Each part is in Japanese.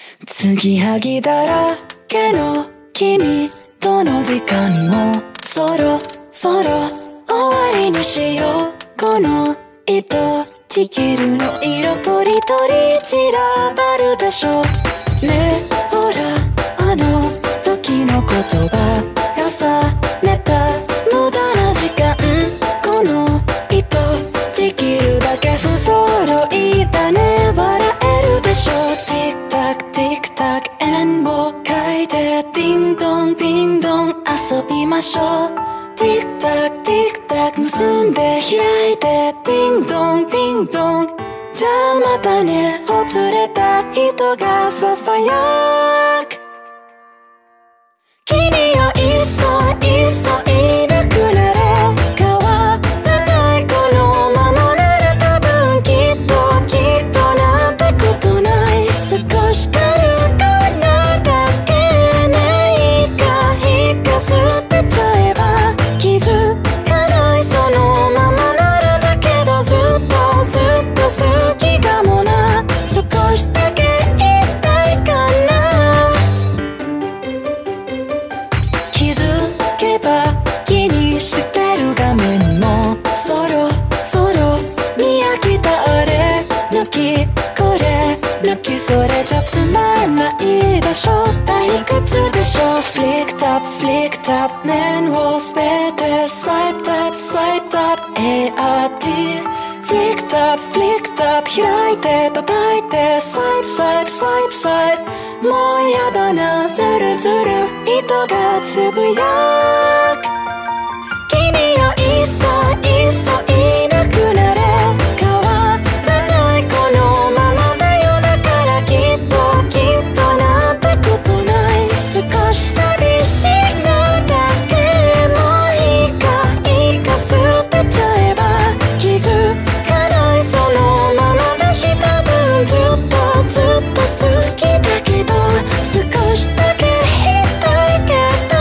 継ぎはぎだらけの君との時間もそろそろ終わりにしよう。この糸ちぎるの色とりどり散らばるでしょうね。ほらあの時の言葉重ねた無駄な時間、この糸ちぎるだけ不揃いだね。笑えるでしょう。ティックタックティックタック円を描いてディンドンディンドン遊びましょう。ティックタックティックタック結んで開いてディンドンディンドン、じゃあまたね。ほつれた人がささやく、君よいっそいっそいなくなれ。変わらないこのままなら多分きっとなんてことない。少し軽くなだけね。いいかいいか捨てちゃえば気づかない。そのままならだけどずっと好きかもな。少しだけ言いたいかな。気づけば気にしてる画面もそろそろ見飽きた。あれ抜きこれ抜きそれじゃつまんないでしょ。退屈でしょ。フリックタップフリックタップ面をすべてスワイプタップスワイプタップ ART フリックタップフリックタップ開いて叩いてスワイプスワイプスワイプスワイプ、もうやだなずるずる糸がつぶやく。君よいっそいっそいなくなれ。変わらないこのままだよ。だからきっとなんてことない。少し寂しいなだけ。もういいか捨てちゃえば気づかない。そのままだし多分ずっと好きだけど少しだけ言いたいけど。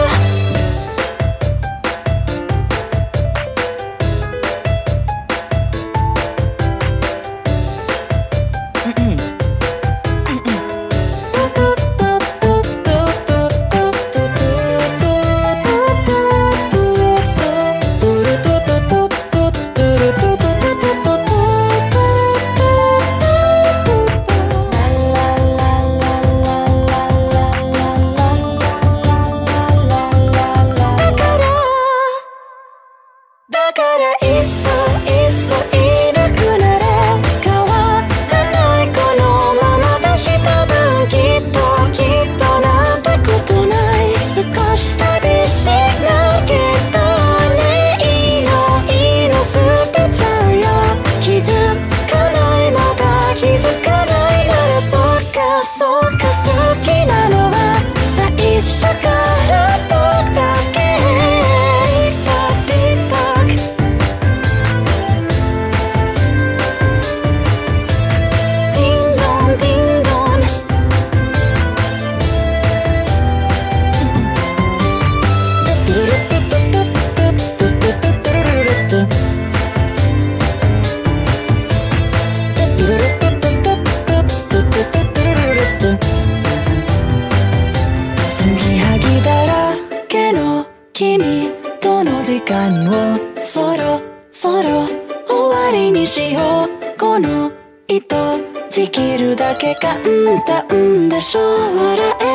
だからいっそいっそいなくなれ。変わらないこのままだし多分きっとなんてことない。少し寂しいなけどね。いいの捨てちゃうよ。気づかないまだ気づかないならそうか好きなのは最初から僕だけ。継ぎはぎだらけの君との時間をそろそろ終わりにしよう。この糸ちぎるだけ簡単でしょ。笑え